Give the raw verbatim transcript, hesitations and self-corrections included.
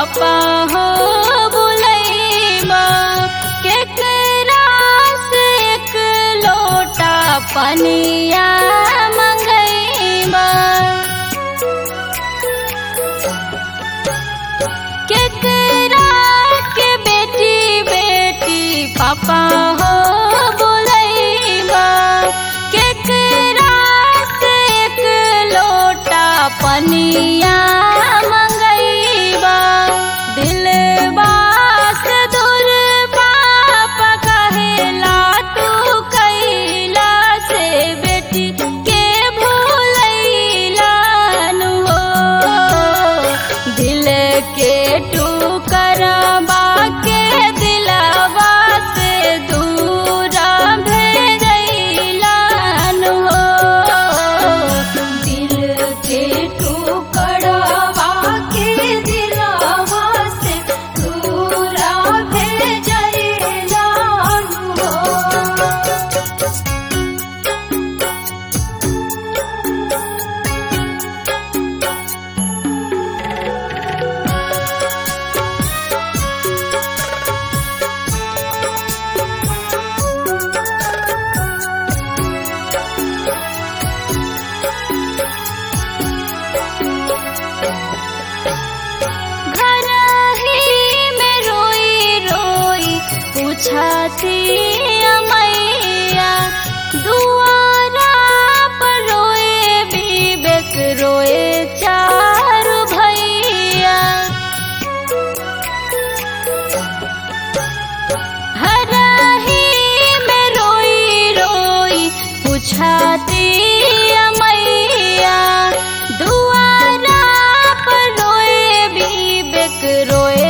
पापा हो बुलैबा केकरा से एक लोटा पनिया मंगैबा केकरा के बेटी बेटी पापा हो बुलैबा केकरा से एक लोटा पनिया मंगैबा दिलवा से दूर पापा कहेला तू कैला से बेटी के भूलैला नु हो दिल के टुकड़वा के दिलवा से दूर भेजैला नु हो दिल के टुकड़वा के दिलवा से दूर भेजैला नु हो। घर ही में रोई रोई पूछती मैया दुआरा पर रोए विवेक रोए चारू भैया घर ही में रोई रोई पूछती मैया दुआरा पर रोए विवेक रोए